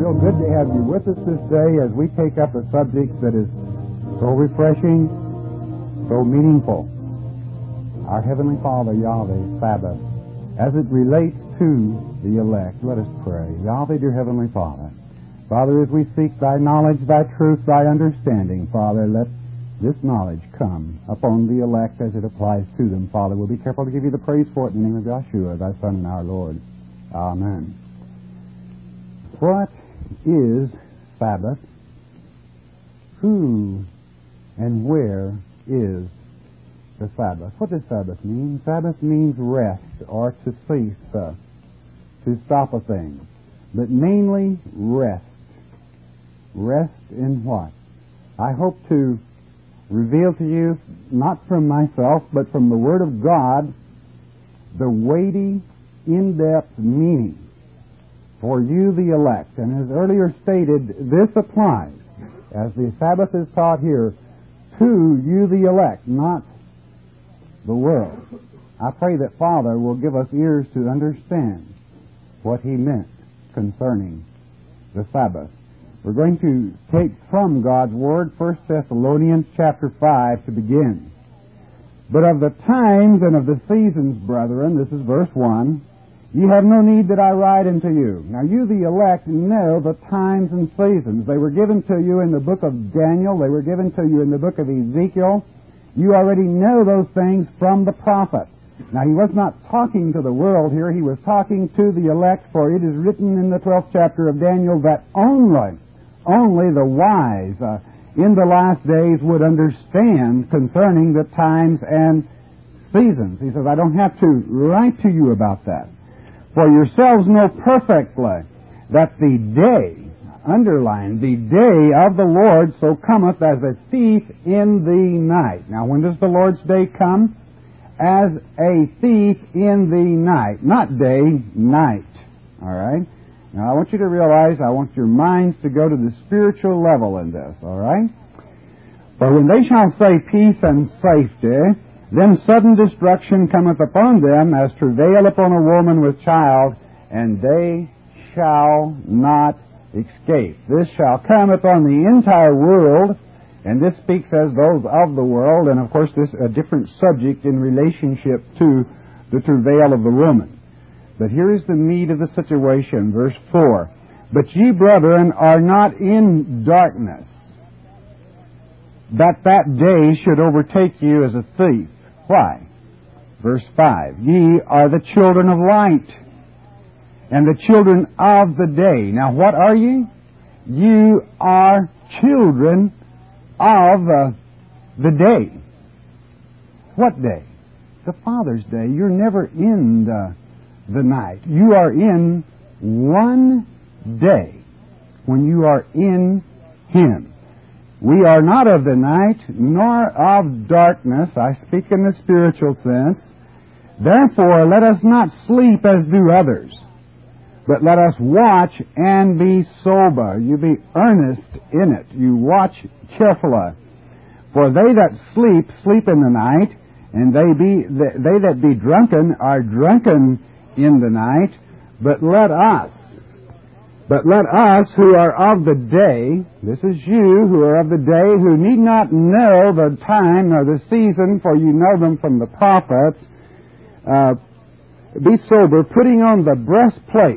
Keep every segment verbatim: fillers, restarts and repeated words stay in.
real good to have you with us this day as we take up a subject that is so refreshing, so meaningful. Our Heavenly Father, Yahweh, Sabbath, as it relates to the elect. Let us pray. Yahweh, dear Heavenly Father, Father, as we seek Thy knowledge, Thy truth, Thy understanding, Father, let this knowledge come upon the elect as it applies to them, Father. We'll be careful to give you the praise for it in the name of Yeshua, Thy Son and our Lord. Amen. What is Sabbath? Who and where is the Sabbath? What does Sabbath mean? Sabbath means rest or to cease, uh, to stop a thing. But mainly rest. Rest in what? I hope to reveal to you, not from myself, but from the Word of God, the weighty, in-depth meaning for you, the elect. And as earlier stated, this applies, as the Sabbath is taught here, to you, the elect, not the world. I pray that Father will give us ears to understand what He meant concerning the Sabbath. We're going to take from God's Word First Thessalonians chapter five to begin. But of the times and of the seasons, brethren, this is verse one, ye have no need that I write unto you. Now you, the elect, know the times and seasons. They were given to you in the book of Daniel. They were given to you in the book of Ezekiel. You already know those things from the prophet. Now, he was not talking to the world here. He was talking to the elect, for it is written in the twelfth chapter of Daniel that only, only the wise uh, in the last days would understand concerning the times and seasons. He says, I don't have to write to you about that. For yourselves know perfectly that the day, underline, the day of the Lord so cometh as a thief in the night. Now, when does the Lord's day come? As a thief in the night. Not day, night. All right? Now, I want you to realize, I want your minds to go to the spiritual level in this. All right? For when they shall say peace and safety, then sudden destruction cometh upon them as travail upon a woman with child, and they shall not escape. This shall come upon the entire world, and this speaks as those of the world, and of course this is a different subject in relationship to the travail of the woman. But here is the meat of the situation, verse four. But ye, brethren, are not in darkness, that that day should overtake you as a thief. Why? Verse five. Ye are the children of light, and the children of the day. Now what are ye? You are children of uh, the day. What day? The Father's day. You're never in the, the night. You are in one day when you are in Him. We are not of the night, nor of darkness. I speak in the spiritual sense. Therefore, let us not sleep as do others, but let us watch and be sober. You be earnest in it. You watch carefully. For they that sleep, sleep in the night, and they be they that be drunken are drunken in the night. But let us, but let us who are of the day, this is you who are of the day, who need not know the time nor the season, for you know them from the prophets, uh, be sober, putting on the breastplate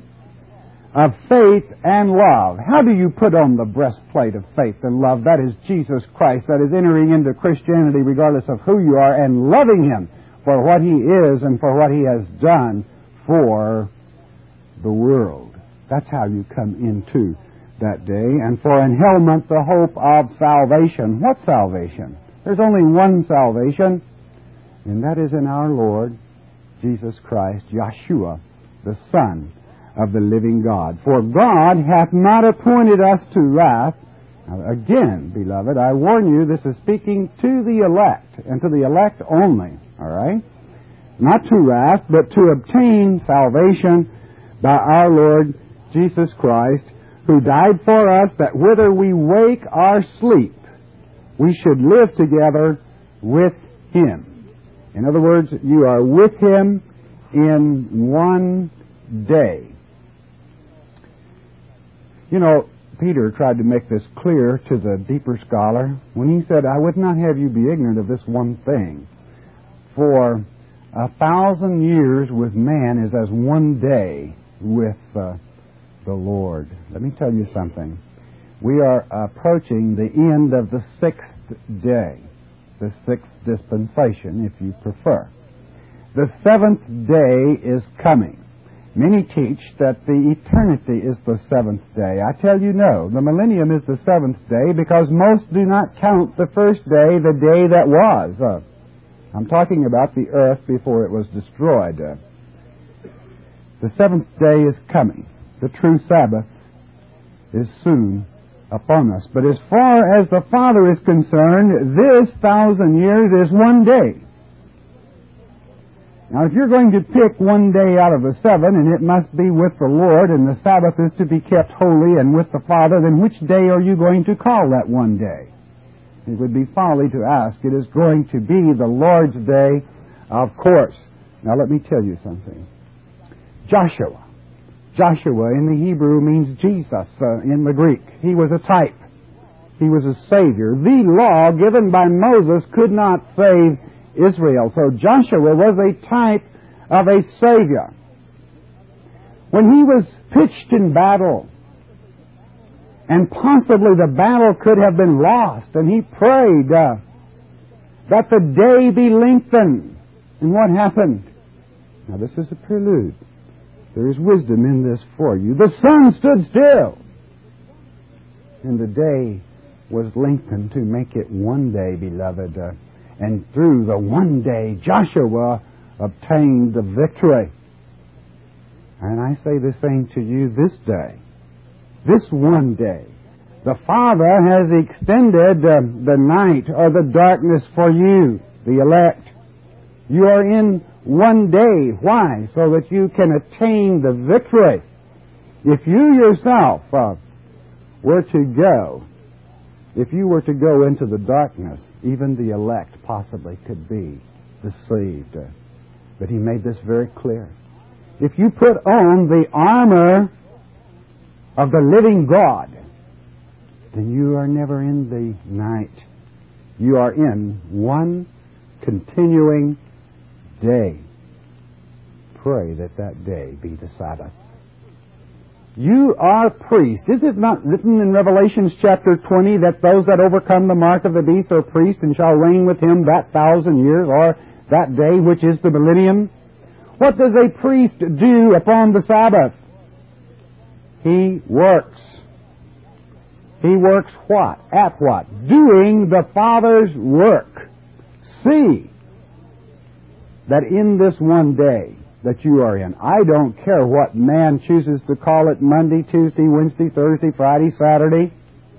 of faith and love. How do you put on the breastplate of faith and love? That is Jesus Christ. That is entering into Christianity regardless of who you are and loving Him for what He is and for what He has done for the world. That's how you come into that day. And for an helmet, the hope of salvation. What salvation? There's only one salvation, and that is in our Lord Jesus Christ, Yeshua, the Son of the living God. For God hath not appointed us to wrath. Now, again, beloved, I warn you, this is speaking to the elect, and to the elect only, all right? Not to wrath, but to obtain salvation by our Lord Jesus Christ, who died for us, that whether we wake or sleep, we should live together with Him. In other words, you are with Him in one day. You know, Peter tried to make this clear to the deeper scholar when he said, I would not have you be ignorant of this one thing. For a thousand years with man is as one day with uh, the Lord. Let me tell you something. We are approaching the end of the sixth day, the sixth dispensation, if you prefer. The seventh day is coming. Many teach that the eternity is the seventh day. I tell you no, the millennium is the seventh day because most do not count the first day, the day that was. Uh, I'm talking about the earth before it was destroyed. Uh, the seventh day is coming. The true Sabbath is soon upon us. But as far as the Father is concerned, this thousand years is one day. Now, if you're going to pick one day out of the seven, and it must be with the Lord, and the Sabbath is to be kept holy and with the Father, then which day are you going to call that one day? It would be folly to ask. It is going to be the Lord's day, of course. Now, let me tell you something. Joshua. Joshua in the Hebrew means Jesus uh, in the Greek. He was a type. He was a Savior. The law given by Moses could not save Israel. So Joshua was a type of a Savior. When he was pitched in battle, and possibly the battle could have been lost, and he prayed uh, that the day be lengthened. And what happened? Now this is a prelude. There is wisdom in this for you. The sun stood still, and the day was lengthened to make it one day, beloved. Uh, And through the one day, Joshua obtained the victory. And I say the same to you this day. This one day. The Father has extended uh, the night or the darkness for you, the elect. You are in one day. Why? So that you can attain the victory. If you yourself uh, were to go, If you were to go into the darkness, even the elect possibly could be deceived. But he made this very clear. If you put on the armor of the living God, then you are never in the night. You are in one continuing day. Pray that that day be the Sabbath. You are priests. Is it not written in Revelation chapter twenty that those that overcome the mark of the beast are priests and shall reign with him that thousand years, or that day which is the millennium? What does a priest do upon the Sabbath? He works. He works what? At what? Doing the Father's work. See that in this one day that you are in, I don't care what man chooses to call it, Monday, Tuesday, Wednesday, Thursday, Friday, Saturday,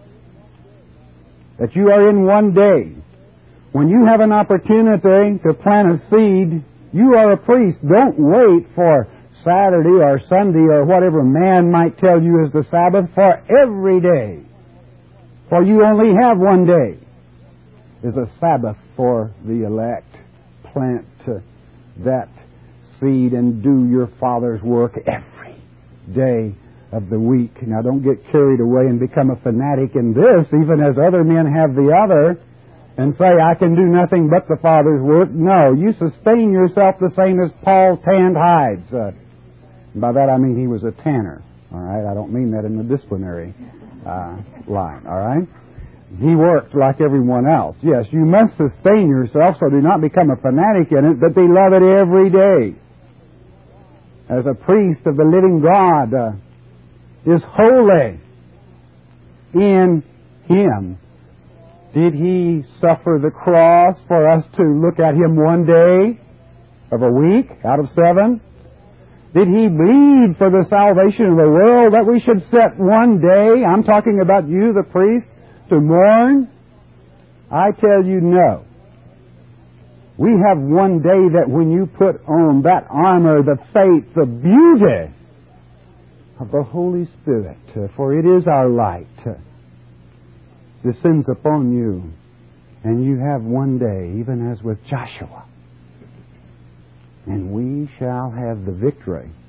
that you are in one day. When you have an opportunity to plant a seed, you are a priest. Don't wait for Saturday or Sunday or whatever man might tell you is the Sabbath, for every day. For you only have one day is a Sabbath for the elect. Plant uh, that seed and do your Father's work every day of the week. Now don't get carried away and become a fanatic in this, even as other men have the other, and say, I can do nothing but the Father's work. No, you sustain yourself the same as Paul tanned hides. Uh, by that I mean he was a tanner. All right, I don't mean that in the disciplinary uh, line. All right, he worked like everyone else. Yes, you must sustain yourself, so do not become a fanatic in it, but be loved every day. As a priest of the living God uh, is holy in Him. Did He suffer the cross for us to look at Him one day of a week out of seven? Did He bleed for the salvation of the world that we should set one day, I'm talking about you, the priest, to mourn? I tell you no. We have one day that when you put on that armor, the faith, the beauty of the Holy Spirit, uh, for it is our light, uh, descends upon you, and you have one day, even as with Joshua, and we shall have the victory.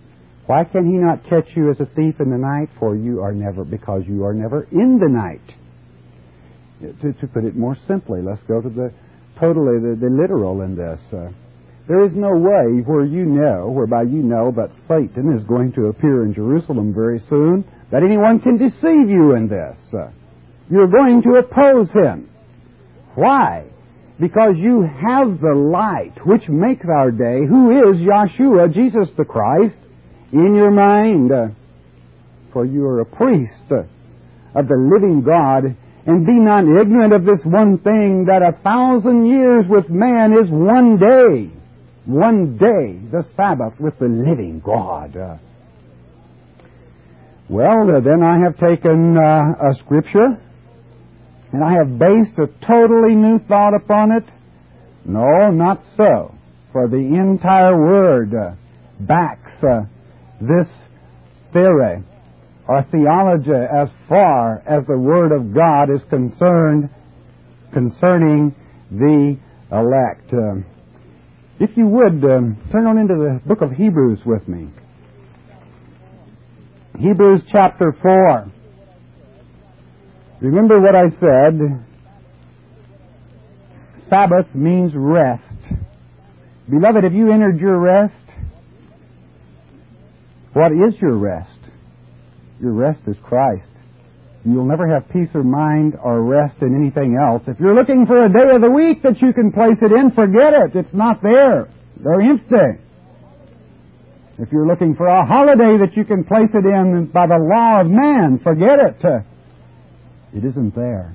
Why can He not catch you as a thief in the night? For you are never, because you are never in the night. To, to put it more simply, let's go to the totally the, the literal in this. Uh, there is no way where you know, whereby you know that Satan is going to appear in Jerusalem very soon, that anyone can deceive you in this. Uh, you're going to oppose him. Why? Because you have the light which makes our day, who is Yeshua, Jesus the Christ, in your mind. Uh, for you are a priest uh, of the living God. And be not ignorant of this one thing, that a thousand years with man is one day. One day, the Sabbath with the living God. Uh, well, uh, then I have taken uh, a scripture, and I have based a totally new thought upon it. No, not so. For the entire Word uh, backs uh, this theory, or theology, as far as the Word of God is concerned, concerning the elect. Um, if you would, um, turn on into the book of Hebrews with me. Hebrews chapter four. Remember what I said. Sabbath means rest. Beloved, have you entered your rest? What is your rest? Your rest is Christ. You'll never have peace of mind or rest in anything else. If you're looking for a day of the week that you can place it in, forget it. It's not there. They're empty. If you're looking for a holiday that you can place it in by the law of man, forget it. It isn't there.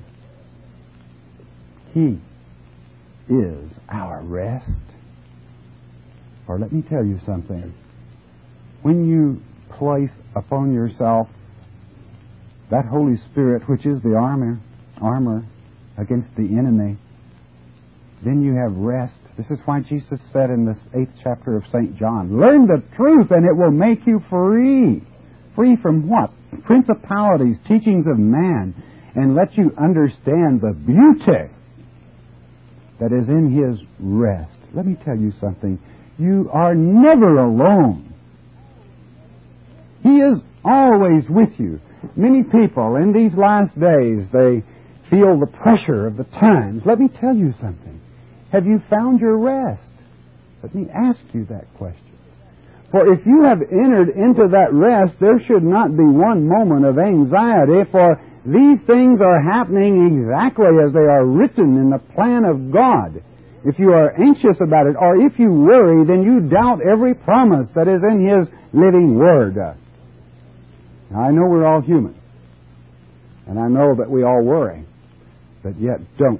He is our rest. Or let me tell you something. When you place upon yourself that Holy Spirit, which is the armor, armor against the enemy, then you have rest. This is why Jesus said in this eighth chapter of Saint John, learn the truth and it will make you free. Free from what? Principalities, teachings of man, and let you understand the beauty that is in His rest. Let me tell you something. You are never alone. He is always with you. Many people in these last days, they feel the pressure of the times. Let me tell you something. Have you found your rest? Let me ask you that question. For if you have entered into that rest, there should not be one moment of anxiety, for these things are happening exactly as they are written in the plan of God. If you are anxious about it, or if you worry, then you doubt every promise that is in His living Word. Now, I know we're all human, and I know that we all worry, but yet don't.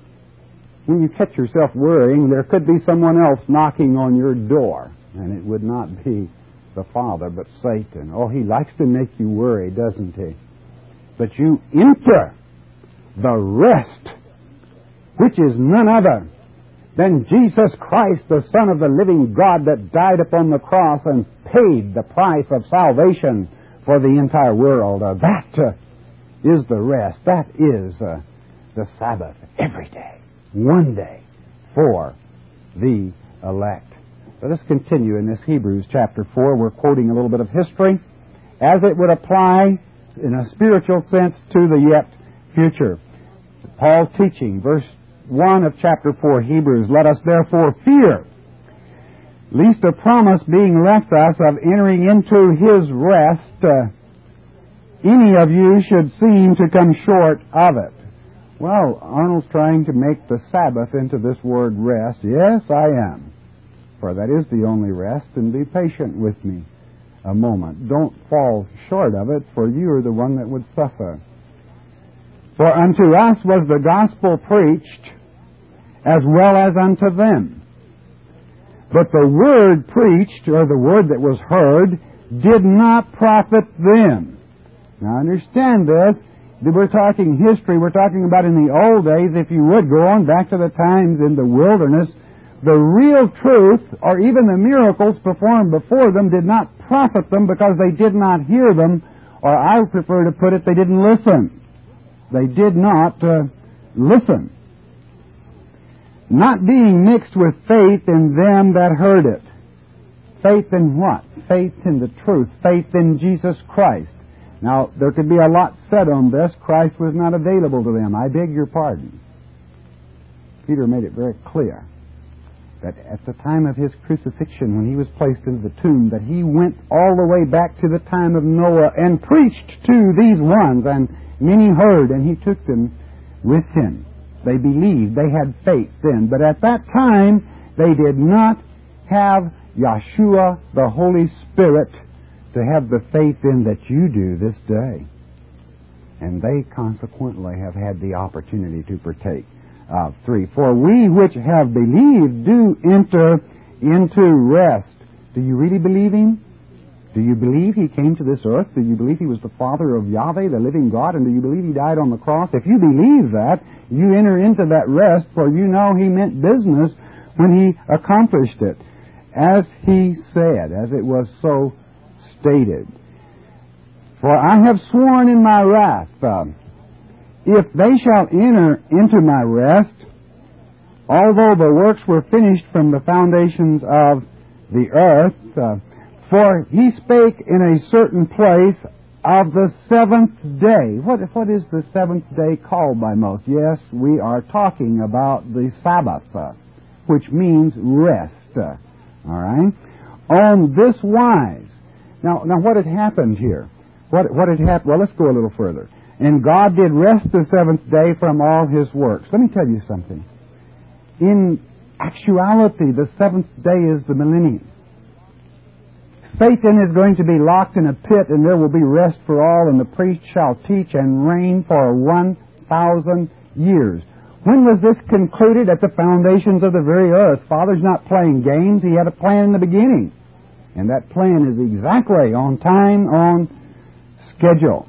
When you catch yourself worrying, there could be someone else knocking on your door, and it would not be the Father, but Satan. Oh, he likes to make you worry, doesn't he? But you enter the rest, which is none other than Jesus Christ, the Son of the living God, that died upon the cross and paid the price of salvation for the entire world. Uh, that uh, is the rest. That is uh, the Sabbath every day, one day, for the elect. Let us continue in this Hebrews chapter four. We're quoting a little bit of history as it would apply in a spiritual sense to the yet future. Paul teaching, verse one of chapter four, Hebrews, let us therefore fear, lest a promise being left us of entering into His rest, uh, any of you should seem to come short of it. Well, Arnold's trying to make the Sabbath into this word rest. Yes, I am. For that is the only rest, and be patient with me a moment. Don't fall short of it, for you are the one that would suffer. For unto us was the gospel preached, as well as unto them. But the word preached, or the word that was heard, did not profit them. Now understand this. We're talking history. We're talking about in the old days, if you would, go on back to the times in the wilderness. The real truth, or even the miracles performed before them, did not profit them because they did not hear them, or I prefer to put it, they didn't listen. They did not uh, listen. Not being mixed with faith in them that heard it. Faith in what? Faith in the truth. Faith in Jesus Christ. Now, there could be a lot said on this. Christ was not available to them. I beg your pardon. Peter made it very clear that at the time of his crucifixion, when he was placed into the tomb, that he went all the way back to the time of Noah and preached to these ones, and many heard, and he took them with him. They believed. They had faith then. But at that time, they did not have Yeshua, the Holy Spirit, to have the faith in that you do this day. And they consequently have had the opportunity to partake of three. For we which have believed do enter into rest. Do you really believe Him? Do you believe He came to this earth? Do you believe He was the Father of Yahweh, the living God? And do you believe He died on the cross? If you believe that, you enter into that rest, for you know He meant business when He accomplished it. As He said, as it was so stated. For I have sworn in my wrath, uh, if they shall enter into my rest, although the works were finished from the foundations of the earth, uh, for He spake in a certain place of the seventh day. What, what is the seventh day called by most? Yes, we are talking about the Sabbath, uh, which means rest. Uh, all right? On this wise. Now, now what had happened here? What, what had happened? Well, let's go a little further. And God did rest the seventh day from all His works. Let me tell you something. In actuality, the seventh day is the millennium. Satan is going to be locked in a pit, and there will be rest for all, and the priest shall teach and reign for one thousand years. When was this concluded? At the foundations of the very earth. Father's not playing games. He had a plan in the beginning. And that plan is exactly on time, on schedule.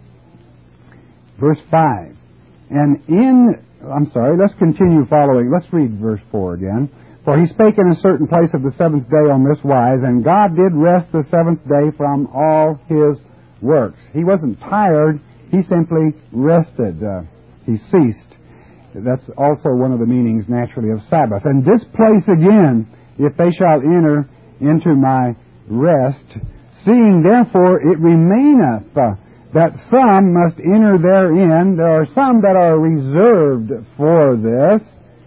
Verse five. And in, I'm sorry, let's continue following. Let's read verse four again. For He spake in a certain place of the seventh day on this wise, and God did rest the seventh day from all His works. He wasn't tired. He simply rested. Uh, he ceased. That's also one of the meanings, naturally, of Sabbath. And this place again, if they shall enter into my rest, seeing therefore it remaineth uh, that some must enter therein. There are some that are reserved for this,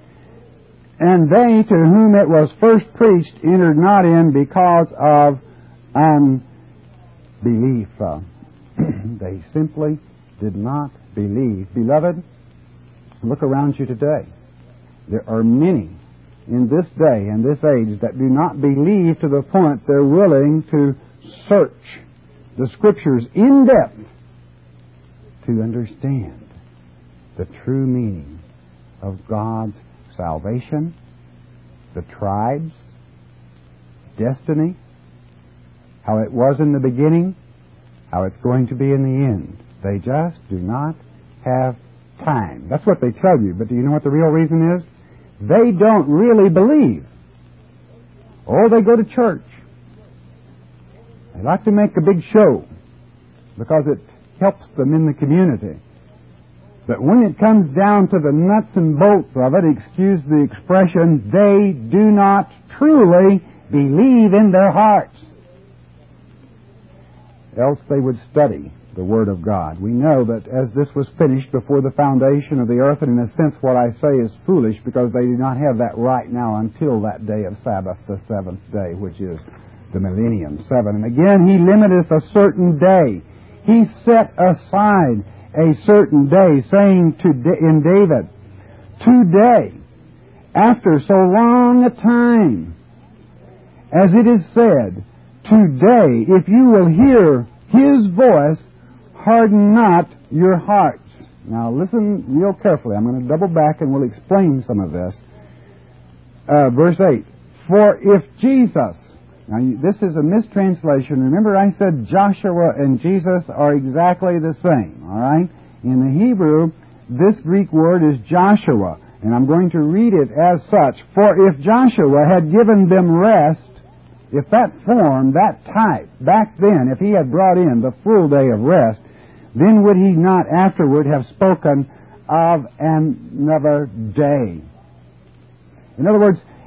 and they to whom it was first preached entered not in because of unbelief. Uh, they simply did not believe. Beloved, look around you today. There are many in this day and this age that do not believe to the point they're willing to search the Scriptures in depth to understand the true meaning of God's salvation, the tribes, destiny, how it was in the beginning, how it's going to be in the end. They just do not have time. That's what they tell you, but do you know what the real reason is? They don't really believe. Or they go to church. They like to make a big show because it helps them in the community. But when it comes down to the nuts and bolts of it, excuse the expression, they do not truly believe in their hearts. Else they would study the Word of God. We know that as this was finished before the foundation of the earth, and in a sense what I say is foolish because they do not have that right now until that day of Sabbath, the seventh day, which is the millennium, seven. And again, He limiteth a certain day. He set aside a certain day, saying to in David, today, after so long a time, as it is said, today, if you will hear His voice, harden not your hearts. Now listen real carefully. I'm going to double back and we'll explain some of this. Uh, verse eight. For if Jesus... Now this is a mistranslation. Remember I said Joshua and Jesus are exactly the same. All right? In the Hebrew, this Greek word is Joshua. And I'm going to read it as such. For if Joshua had given them rest, if that form, that type, back then, if he had brought in the full day of rest, then would he not afterward have spoken of another day? In other words,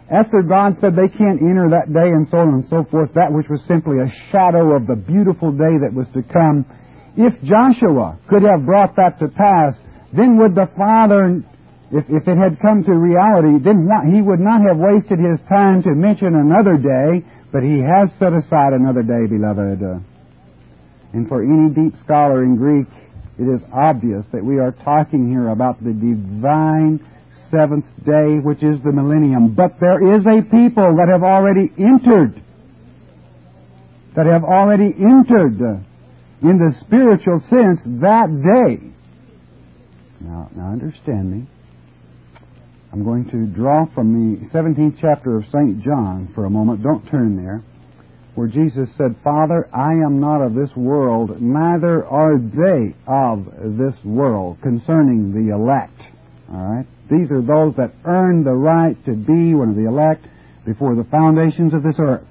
After God said they can't enter that day and so on and so forth, that which was simply a shadow of the beautiful day that was to come, if Joshua could have brought that to pass, then would the Father, if, if it had come to reality, then what, He would not have wasted His time to mention another day, but He has set aside another day, beloved. Uh, and for any deep scholar in Greek, it is obvious that we are talking here about the divine seventh day, which is the millennium. But there is a people that have already entered, that have already entered uh, in the spiritual sense that day. Now, now understand me. I'm going to draw from the seventeenth chapter of Saint John for a moment. Don't turn there. Where Jesus said, Father, I am not of this world, neither are they of this world, concerning the elect. All right? These are those that earn the right to be one of the elect before the foundations of this earth.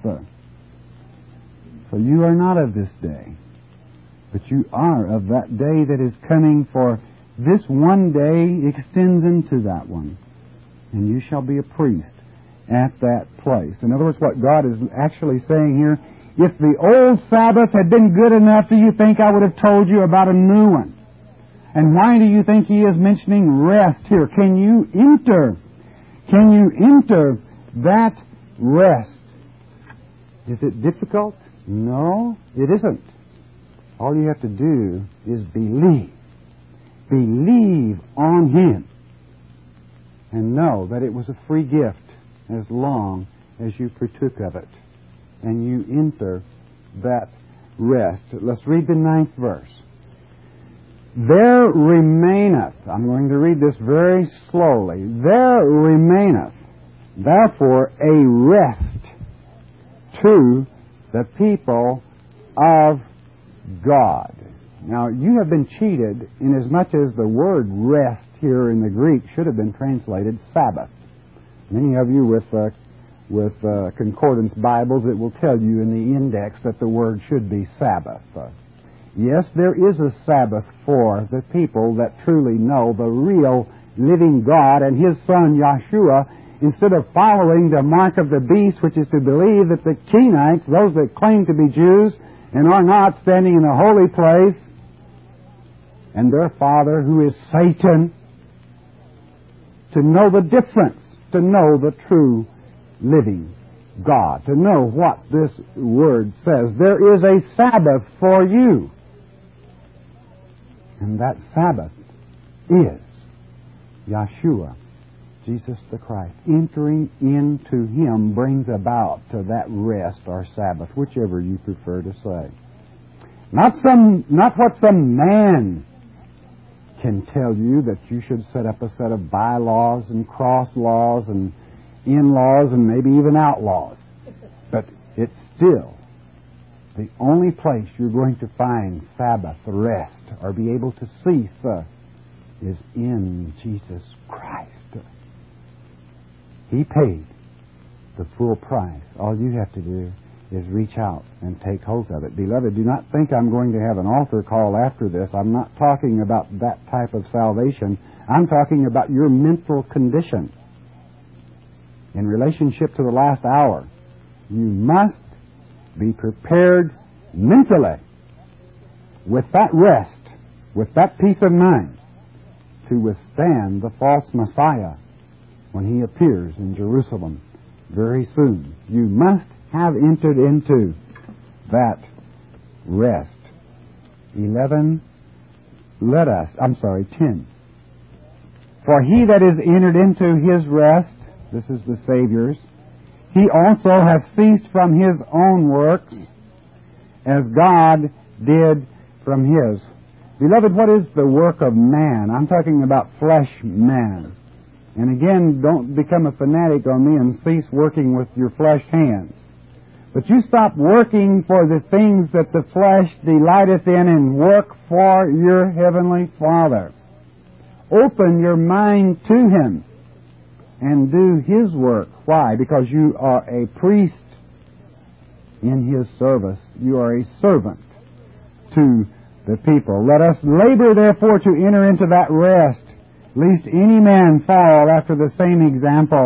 So you are not of this day, but you are of that day that is coming, for this one day extends into that one. And you shall be a priest at that place. In other words, what God is actually saying here, if the old Sabbath had been good enough, do you think I would have told you about a new one? And why do you think He is mentioning rest here? Can you enter? Can you enter that rest? Is it difficult? No, it isn't. All you have to do is believe. Believe on Him. And know that it was a free gift as long as you partook of it. And you enter that rest. Let's read the ninth verse. There remaineth, I'm going to read this very slowly, there remaineth therefore a rest to the people of God. Now, you have been cheated inasmuch as the word rest here in the Greek should have been translated Sabbath. Many of you with uh, with uh, concordance Bibles, it will tell you in the index that the word should be Sabbath. Uh, yes, there is a Sabbath for the people that truly know the real living God and His Son Yeshua, instead of following the mark of the beast, which is to believe that the Kenites, those that claim to be Jews and are not, standing in a holy place, and their father, who is Satan, to know the difference, to know the true living God, to know what this word says. There is a Sabbath for you. And that Sabbath is Yeshua, Jesus the Christ. Entering into Him brings about to that rest or Sabbath, whichever you prefer to say. Not some, not what some man can tell you that you should set up a set of bylaws and cross laws and in-laws and maybe even outlaws. But it's still the only place you're going to find Sabbath, rest, or be able to cease uh, is in Jesus Christ. He paid the full price. All you have to do is reach out and take hold of it. Beloved, do not think I'm going to have an altar call after this. I'm not talking about that type of salvation. I'm talking about your mental condition in relationship to the last hour. You must be prepared mentally with that rest, with that peace of mind, to withstand the false Messiah when He appears in Jerusalem very soon. You must have entered into that rest. Eleven, let us, I'm sorry, ten. For he that is entered into His rest, this is the Savior's, he also has ceased from his own works, as God did from His. Beloved, what is the work of man? I'm talking about flesh man. And again, don't become a fanatic on me and cease working with your flesh hands. But you stop working for the things that the flesh delighteth in and work for your heavenly Father. Open your mind to Him and do His work. Why? Because you are a priest in His service. You are a servant to the people. Let us labor, therefore, to enter into that rest, lest any man fall after the same example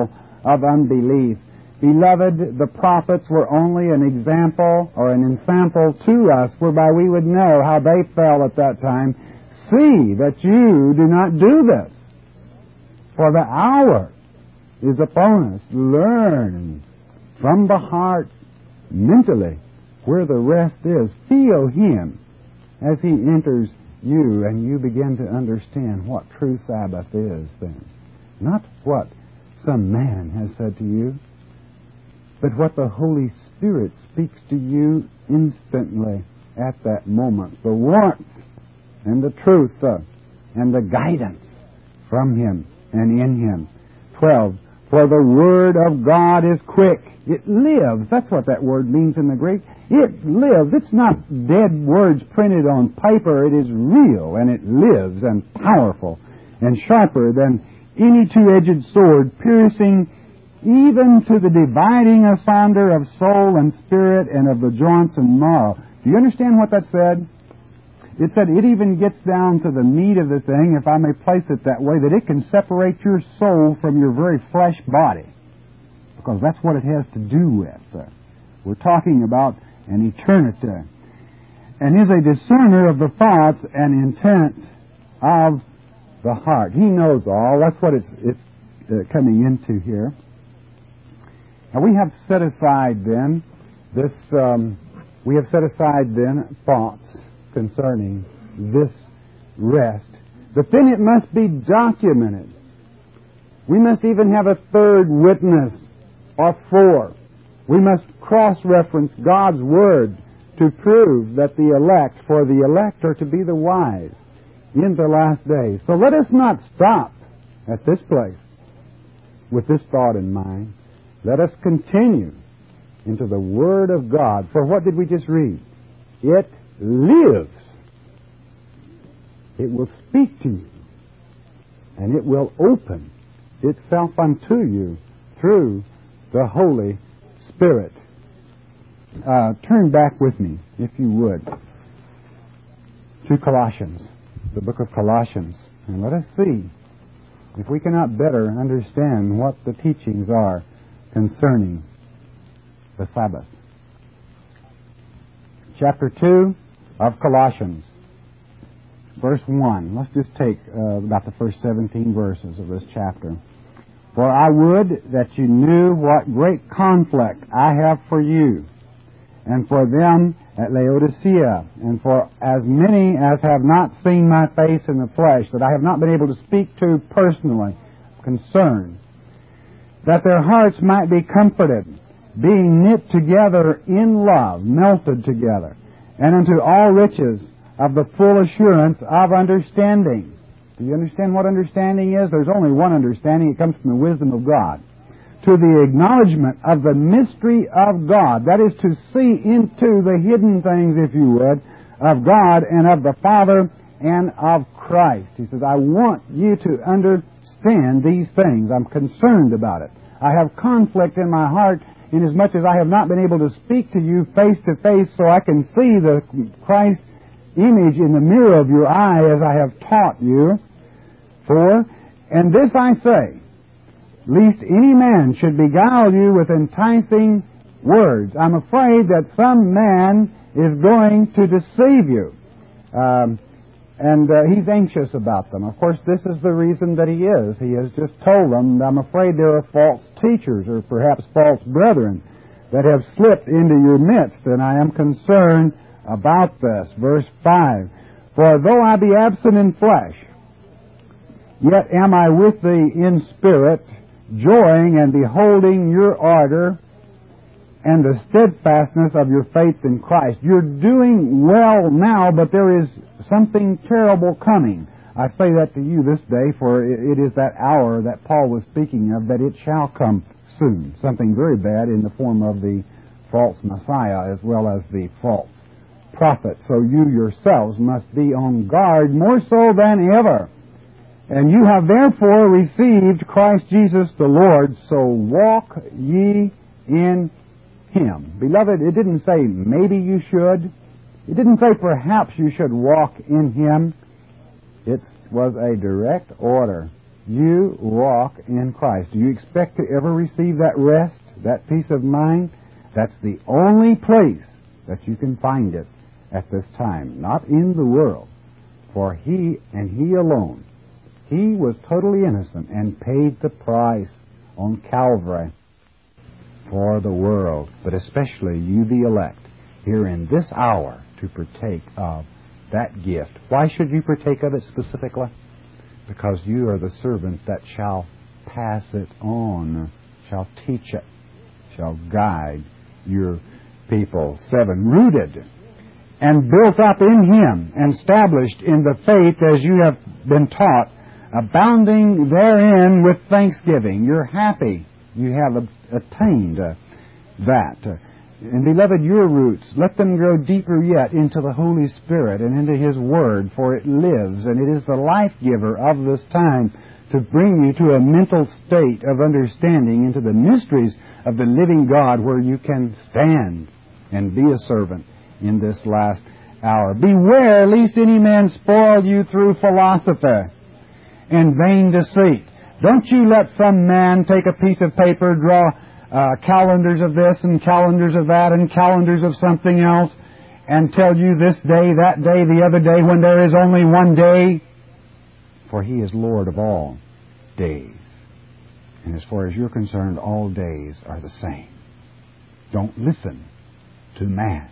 of unbelief. Beloved, the prophets were only an example or an ensample to us whereby we would know how they fell at that time. See that you do not do this, for the hour is upon us. Learn from the heart, mentally, where the rest is. Feel Him as He enters you, and you begin to understand what true Sabbath is then. Not what some man has said to you, but what the Holy Spirit speaks to you instantly at that moment. The warmth and the truth uh, and the guidance from Him and in Him. Twelve, for the Word of God is quick. It lives. That's what that word means in the Greek. It lives. It's not dead words printed on paper. It is real, and it lives, and powerful, and sharper than any two-edged sword, piercing even to the dividing asunder of soul and spirit and of the joints and marrow. Do you understand what that said? It said it even gets down to the meat of the thing, if I may place it that way, that it can separate your soul from your very flesh body. Because that's what it has to do with. We're talking about an eternity. And is a discerner of the thoughts and intent of the heart. He knows all. That's what it's, it's uh, coming into here. Now we have set aside then this, um, we have set aside then thoughts concerning this rest. But then it must be documented. We must even have a third witness or four. We must cross-reference God's Word to prove that the elect, for the elect are to be the wise in the last days. So let us not stop at this place with this thought in mind. Let us continue into the Word of God. For what did we just read? It lives. It will speak to you. And it will open itself unto you through the Holy Spirit. Uh, turn back with me, if you would, to Colossians, the book of Colossians. And let us see if we cannot better understand what the teachings are concerning the Sabbath. Chapter two of Colossians, verse one. Let's just take uh, about the first seventeen verses of this chapter. For I would that you knew what great conflict I have for you, and for them at Laodicea, and for as many as have not seen my face in the flesh, that I have not been able to speak to personally, concerned, that their hearts might be comforted, being knit together in love, melted together, and unto all riches of the full assurance of understanding. Do you understand what understanding is? There's only one understanding. It comes from the wisdom of God. To the acknowledgement of the mystery of God. That is to see into the hidden things, if you would, of God and of the Father and of Christ. He says, I want you to understand these things. I'm concerned about it. I have conflict in my heart inasmuch as I have not been able to speak to you face to face so I can see the Christ image in the mirror of your eye as I have taught you. For, and this I say, lest any man should beguile you with enticing words. I'm afraid that some man is going to deceive you. Um, and uh, he's anxious about them. Of course, this is the reason that he is. He has just told them, I'm afraid there are false teachers or perhaps false brethren that have slipped into your midst, and I am concerned about this. Verse five, for though I be absent in flesh, yet am I with thee in spirit, joying and beholding your ardor and the steadfastness of your faith in Christ. You're doing well now, but there is something terrible coming. I say that to you this day, for it is that hour that Paul was speaking of, that it shall come soon. Something very bad in the form of the false Messiah as well as the false prophet. So you yourselves must be on guard more so than ever. And you have therefore received Christ Jesus the Lord, so walk ye in Him. Beloved, it didn't say maybe you should. It didn't say perhaps you should walk in Him. It was a direct order. you walk in Christ. Do you expect to ever receive that rest, that peace of mind? That's the only place that you can find it at this time, not in the world. For He and He alone, He was totally innocent and paid the price on Calvary for the world, but especially you, the elect, here in this hour to partake of that gift. Why should you partake of it specifically? Because you are the servant that shall pass it on, shall teach it, shall guide your people. Seven, rooted and built up in Him, and established in the faith as you have been taught, abounding therein with thanksgiving. You're happy. You have attained uh, that. Uh, and beloved, your roots, let them grow deeper yet into the Holy Spirit and into His Word, for it lives, and it is the life giver of this time to bring you to a mental state of understanding into the mysteries of the living God, where you can stand and be a servant in this last hour. Beware lest any man spoil you through philosophy and vain deceit. Don't you let some man take a piece of paper, draw uh, calendars of this and calendars of that and calendars of something else, and tell you this day, that day, the other day, when there is only one day. For He is Lord of all days. And as far as you're concerned, all days are the same. Don't listen to man.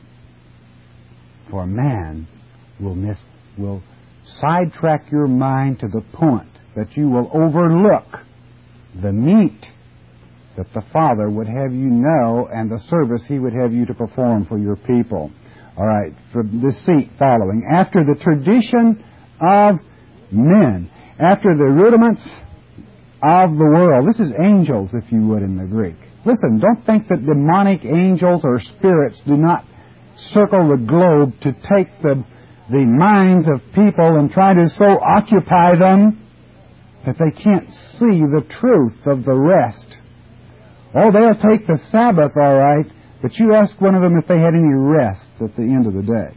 For man will miss, will sidetrack your mind to the point that you will overlook the meat that the Father would have you know and the service He would have you to perform for your people. All right, for deceit following. After the tradition of men, after the rudiments of the world. This is angels, if you would, in the Greek. Listen, don't think that demonic angels or spirits do not circle the globe to take the, the minds of people and try to so occupy them that they can't see the truth of the rest. Oh, they'll take the Sabbath, all right, but you ask one of them if they had any rest at the end of the day.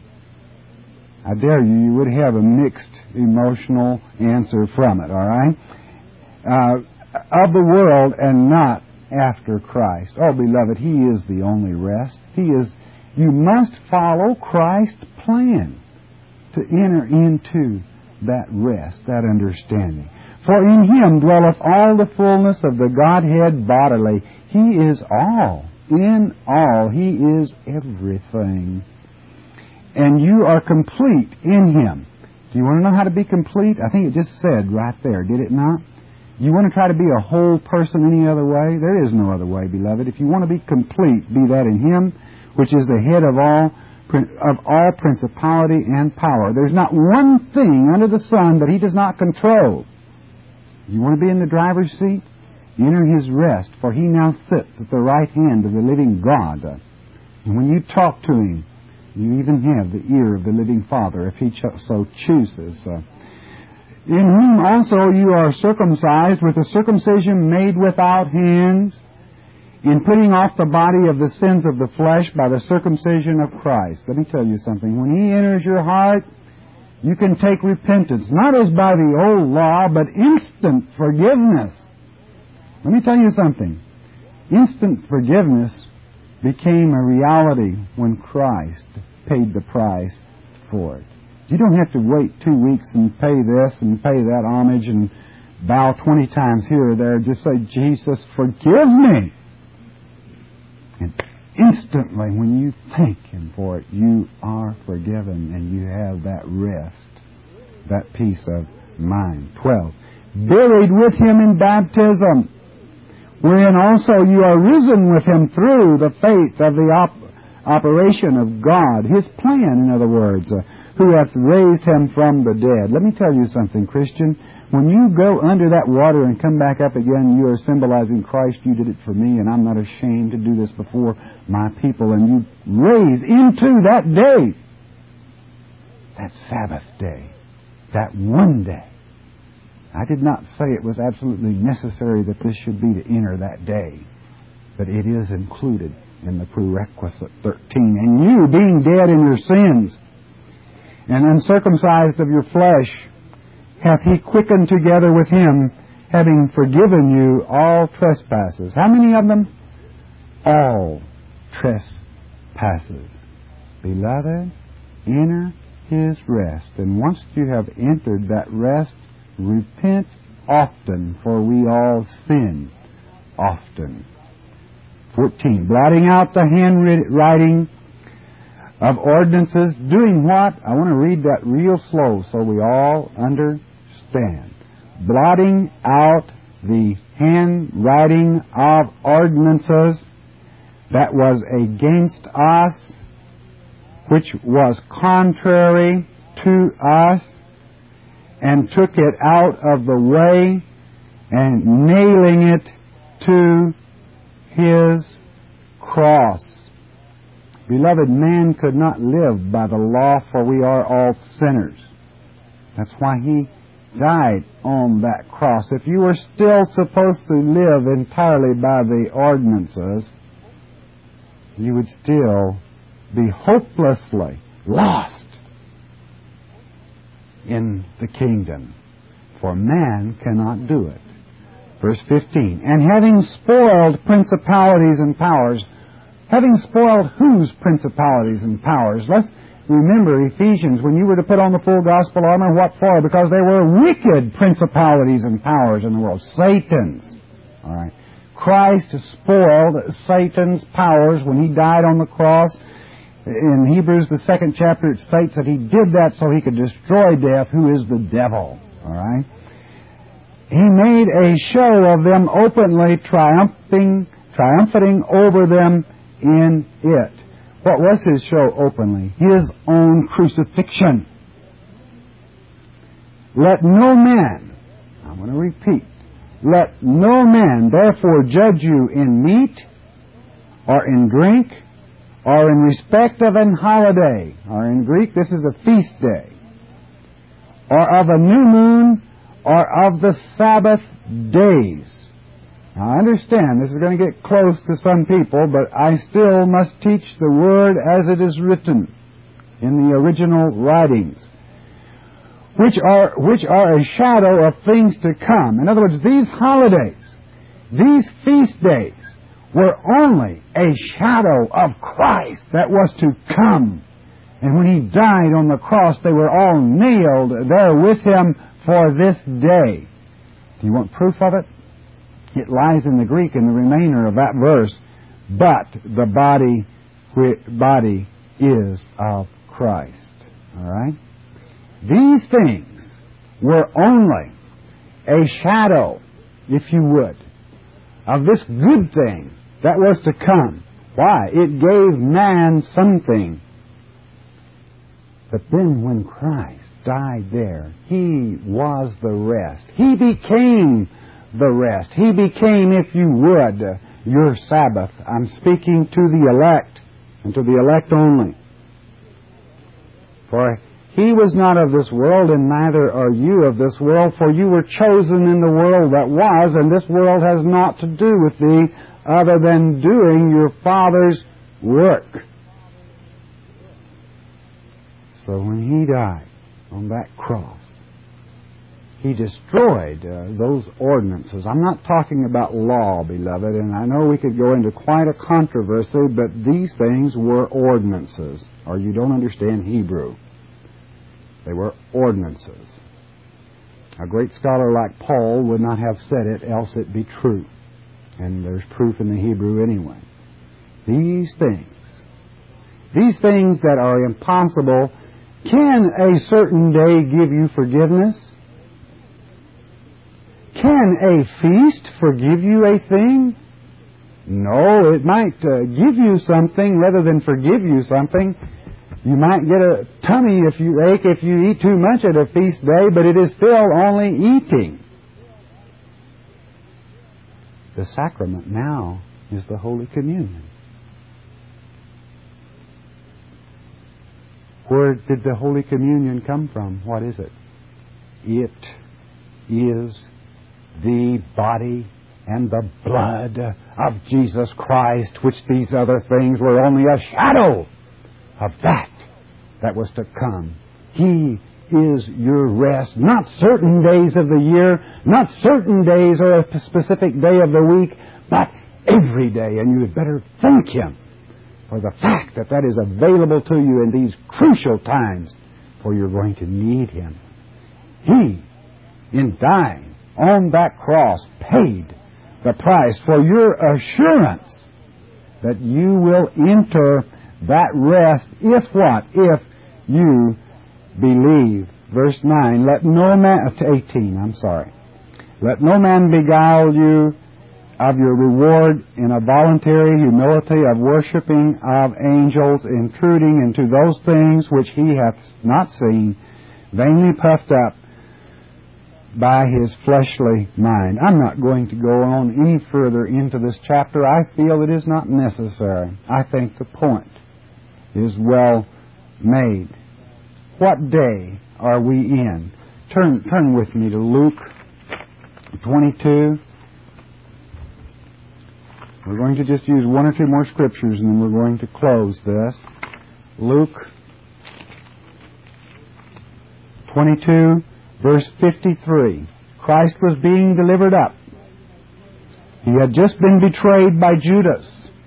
I dare you, you would have a mixed emotional answer from it, all right? Uh, of the world and not after Christ. Oh, beloved, He is the only rest. He is. You must follow Christ's plan to enter into that rest, that understanding. For in Him dwelleth all the fullness of the Godhead bodily. He is all. In all. He is everything. And you are complete in Him. Do you want to know how to be complete? I think it just said right there, did it not? You want to try to be a whole person any other way? There is no other way, beloved. If you want to be complete, be that in Him, which is the head of all of all principality and power. There's not one thing under the sun that He does not control. You want to be in the driver's seat? Enter His rest, for He now sits at the right hand of the living God. And when you talk to Him, you even have the ear of the living Father, if He cho- so chooses. Uh, in whom also you are circumcised with a circumcision made without hands, in putting off the body of the sins of the flesh by the circumcision of Christ. Let me tell you something. When He enters your heart, you can take repentance, not as by the old law, but instant forgiveness. Let me tell you something. Instant forgiveness became a reality when Christ paid the price for it. You don't have to wait two weeks and pay this and pay that homage and bow twenty times here or there. Just say, Jesus, forgive me. And instantly, when you thank Him for it, you are forgiven and you have that rest, that peace of mind. Twelve, buried with Him in baptism, wherein also you are risen with Him through the faith of the op- operation of God, His plan, in other words, uh, who hath raised Him from the dead. Let me tell you something, Christian. When you go under that water and come back up again, you are symbolizing Christ. You did it for me, and I'm not ashamed to do this before my people. And you raise into that day, that Sabbath day, that one day. I did not say it was absolutely necessary that this should be to enter that day, but it is included in the prerequisite thirteen. And you, being dead in your sins and uncircumcised of your flesh, hath He quickened together with Him, having forgiven you all trespasses. How many of them? All trespasses. Beloved, enter His rest. And once you have entered that rest, repent often, for we all sin often. fourteen. Blotting out the handwriting of ordinances. Doing what? I want to read that real slow so we all understand. Blotting out the handwriting of ordinances that was against us, which was contrary to us, and took it out of the way, and nailing it to His cross. Beloved, man could not live by the law, for we are all sinners. That's why He died on that cross. If you were still supposed to live entirely by the ordinances, you would still be hopelessly lost in the kingdom, for man cannot do it. Verse fifteen, and having spoiled principalities and powers. Having spoiled whose principalities and powers? Let's remember Ephesians, when you were to put on the full gospel armor, what for? Because there were wicked principalities and powers in the world. Satan's. All right. Christ spoiled Satan's powers when He died on the cross. In Hebrews, the second chapter, it states that He did that so He could destroy death, who is the devil. All right? He made a show of them openly, triumphing, triumphing over them in it. What was His show openly? His own crucifixion. Let no man, I'm going to repeat, let no man therefore judge you in meat, or in drink, or in respect of an holiday, or in Greek this is a feast day, or of a new moon, or of the Sabbath days. Now I understand this is going to get close to some people, but I still must teach the Word as it is written in the original writings, which are, which are a shadow of things to come. In other words, these holidays, these feast days, were only a shadow of Christ that was to come. And when He died on the cross, they were all nailed there with Him for this day. Do you want proof of it? It lies in the Greek in the remainder of that verse. But the body, body is of Christ. All right? These things were only a shadow, if you would, of this good thing that was to come. Why? It gave man something. But then when Christ died there, He was the rest. He became the rest. He became, if you would, your Sabbath. I'm speaking to the elect, and to the elect only. For He was not of this world, and neither are you of this world, for you were chosen in the world that was, and this world has naught to do with thee, other than doing your Father's work. So when He died on that cross, He destroyed uh, those ordinances. I'm not talking about law, beloved, and I know we could go into quite a controversy, but these things were ordinances, or you don't understand Hebrew. They were ordinances. A great scholar like Paul would not have said it, else it be true. And there's proof in the Hebrew anyway. These things, these things that are impossible, can a certain day give you forgiveness? Can a feast forgive you a thing? No, it might uh, give you something rather than forgive you something. You might get a tummy if you ache if you eat too much at a feast day, but it is still only eating. The sacrament now is the Holy Communion. Where did the Holy Communion come from? What is it? It is the body and the blood of Jesus Christ, which these other things were only a shadow of that that was to come. He is your rest. Not certain days of the year, not certain days or a specific day of the week, but every day. And you had better thank Him for the fact that that is available to you in these crucial times, for you're going to need Him. He, in dying on that cross, paid the price for your assurance that you will enter that rest, if what? If you believe. Verse nine, let no man, eighteen, I'm sorry. Let no man beguile you of your reward in a voluntary humility of worshiping of angels, intruding into those things which he hath not seen, vainly puffed up by his fleshly mind. I'm not going to go on any further into this chapter. I feel it is not necessary. I think the point is well made. What day are we in? Turn, turn with me to Luke twenty-two. We're going to just use one or two more scriptures and then we're going to close this. Luke twenty-two, verse fifty-three. Christ was being delivered up. He had just been betrayed by Judas.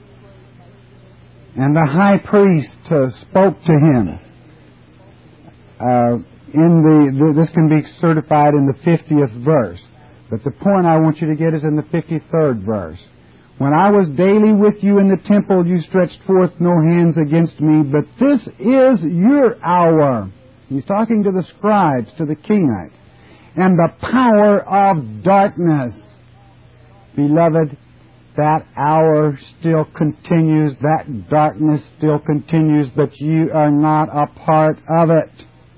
And the high priest uh, spoke to him. Uh, in the, the this can be certified in the fiftieth verse. But the point I want you to get is in the fifty-third verse. When I was daily with you in the temple, you stretched forth no hands against me, but this is your hour. He's talking to the scribes, to the Kenites. And the power of darkness. Beloved, that hour still continues, that darkness still continues, but you are not a part of it.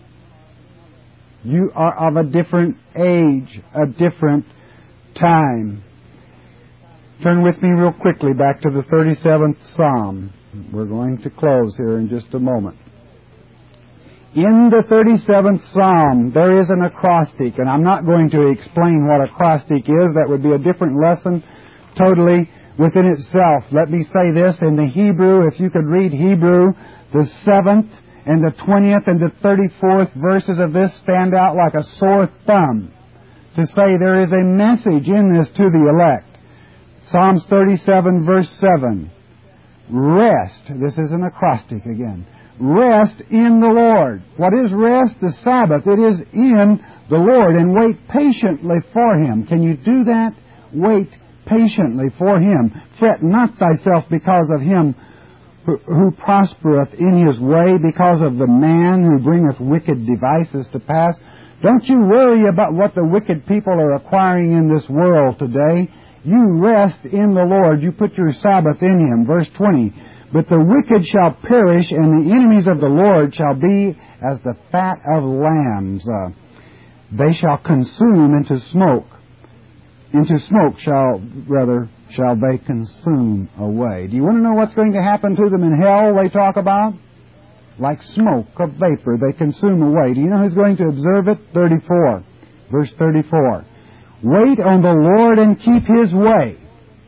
You are of a different age, a different time. Turn with me real quickly back to the thirty-seventh Psalm. We're going to close here in just a moment. In the thirty-seventh Psalm, there is an acrostic, and I'm not going to explain what acrostic is. That would be a different lesson totally within itself. Let me say this, in the Hebrew, if you could read Hebrew, the seventh and the twentieth and the thirty-fourth verses of this stand out like a sore thumb to say there is a message in this to the elect. Psalms thirty-seven, verse seven. Rest. This is an acrostic again. Rest in the Lord. What is rest? The Sabbath. It is in the Lord, and wait patiently for Him. Can you do that? Wait patiently for Him. Fret not thyself because of him who, who prospereth in his way, because of the man who bringeth wicked devices to pass. Don't you worry about what the wicked people are acquiring in this world today. You rest in the Lord. You put your Sabbath in Him. Verse twenty. But the wicked shall perish, and the enemies of the Lord shall be as the fat of lambs. Uh, they shall consume into smoke. Into smoke shall, rather, shall they consume away. Do you want to know what's going to happen to them in hell they talk about? Like smoke, a vapor, they consume away. Do you know who's going to observe it? thirty-four. Verse thirty-four. Wait on the Lord and keep His way,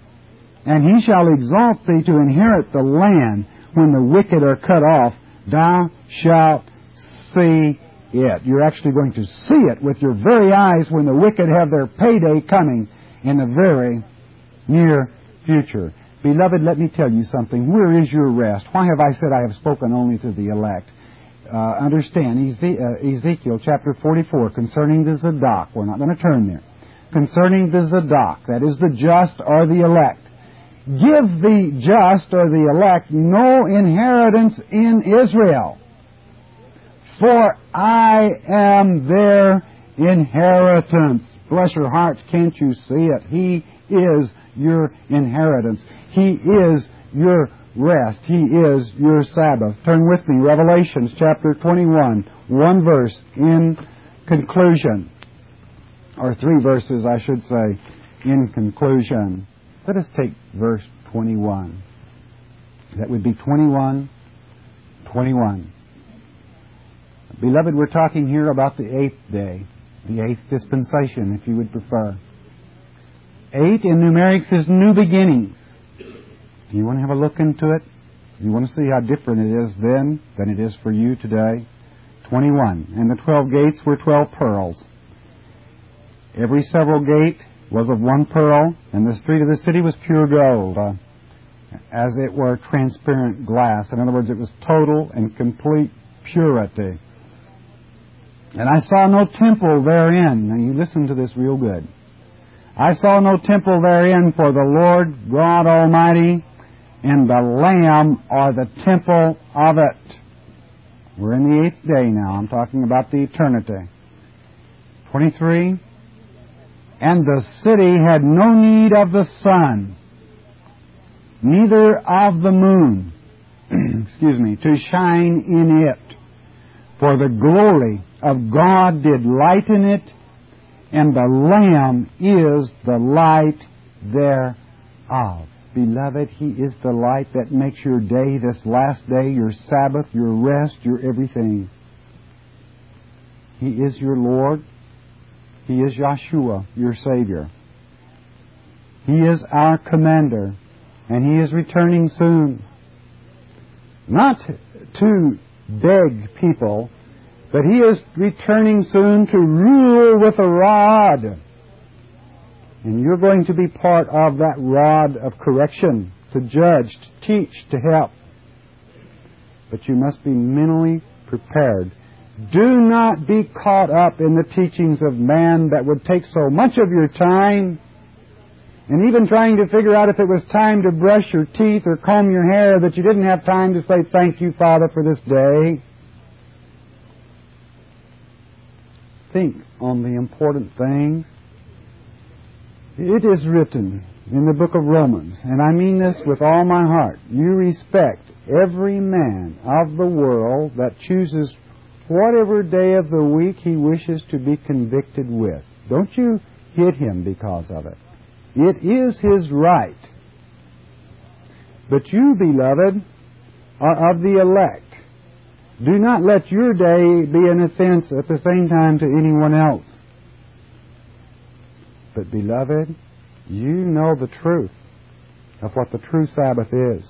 and He shall exalt thee to inherit the land. When the wicked are cut off, thou shalt see it. You're actually going to see it with your very eyes when the wicked have their payday coming in the very near future. Beloved, let me tell you something. Where is your rest? Why have I said I have spoken only to the elect? Uh, understand, Eze- uh, Ezekiel chapter forty-four, concerning the Zadok. We're not going to turn there. Concerning the Zadok, that is the just or the elect. Give the just or the elect no inheritance in Israel, for I am their inheritance. Bless your hearts, can't you see it? He is your inheritance. He is your rest. He is your Sabbath. Turn with me, Revelations chapter twenty-one, one verse in conclusion. Or three verses, I should say, in conclusion. Let us take verse twenty-one. That would be twenty-one, twenty-one. Beloved, we're talking here about the eighth day, the eighth dispensation, if you would prefer. Eight in numerics is new beginnings. Do you want to have a look into it? Do you want to see how different it is then than it is for you today? twenty-one. And the twelve gates were twelve pearls. Every several gate was of one pearl, and the street of the city was pure gold, uh, as it were transparent glass. In other words, it was total and complete purity. And I saw no temple therein. Now you listen to this real good. I saw no temple therein, for the Lord God Almighty and the Lamb are the temple of it. We're in the eighth day now. I'm talking about the eternity. twenty-three. And the city had no need of the sun, neither of the moon, excuse me, to shine in it. For the glory of God did lighten it, and the Lamb is the light thereof. Beloved, He is the light that makes your day, this last day, your Sabbath, your rest, your everything. He is your Lord. He is Yeshua, your Savior. He is our commander, and He is returning soon. Not to beg people, but He is returning soon to rule with a rod. And you're going to be part of that rod of correction, to judge, to teach, to help. But you must be mentally prepared. Do not be caught up in the teachings of man that would take so much of your time, and even trying to figure out if it was time to brush your teeth or comb your hair, that you didn't have time to say, thank you, Father, for this day. Think on the important things. It is written in the book of Romans, and I mean this with all my heart, you respect every man of the world that chooses whatever day of the week he wishes to be convicted with. Don't you hit him because of it. It is his right. But you, beloved, are of the elect. Do not let your day be an offense at the same time to anyone else. But, beloved, you know the truth of what the true Sabbath is.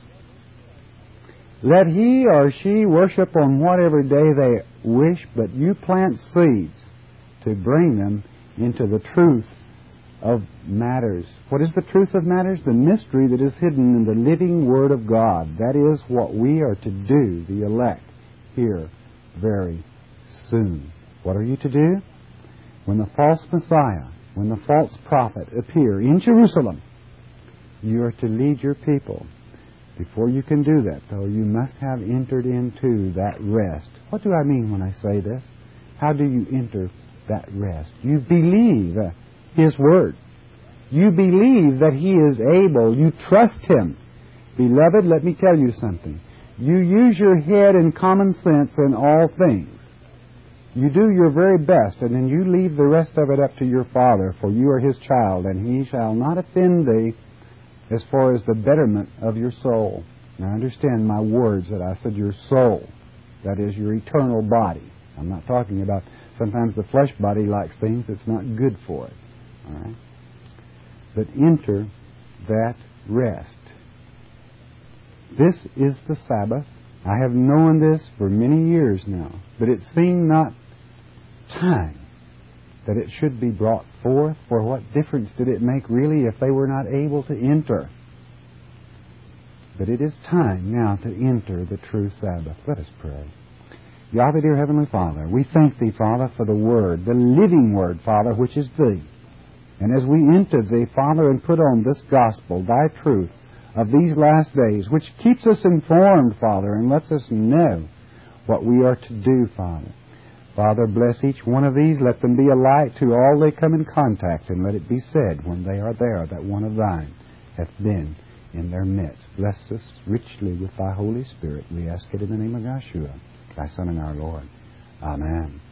Let he or she worship on whatever day they wish, but you plant seeds to bring them into the truth of matters. What is the truth of matters? The mystery that is hidden in the living Word of God. That is what we are to do, the elect, here very soon. What are you to do? When the false Messiah, when the false prophet appear in Jerusalem, you are to lead your people. Before you can do that, though, you must have entered into that rest. What do I mean when I say this? How do you enter that rest? You believe His Word. You believe that He is able. You trust Him. Beloved, let me tell you something. You use your head and common sense in all things. You do your very best, and then you leave the rest of it up to your Father, for you are His child, and He shall not offend thee as far as the betterment of your soul. Now understand my words that I said your soul. That is your eternal body. I'm not talking about sometimes the flesh body likes things that's not good for it. All right? But enter that rest. This is the Sabbath. I have known this for many years now, but it seemed not time that it should be brought forth, for what difference did it make really if they were not able to enter? But it is time now to enter the true Sabbath. Let us pray. Yahweh, dear Heavenly Father, we thank Thee, Father, for the Word, the living Word, Father, which is Thee. And as we enter Thee, Father, and put on this gospel, Thy truth, of these last days, which keeps us informed, Father, and lets us know what we are to do, Father. Father, bless each one of these. Let them be a light to all they come in contact, and let it be said when they are there that one of Thine hath been in their midst. Bless us richly with Thy Holy Spirit. We ask it in the name of Yeshua, Thy Son and our Lord. Amen.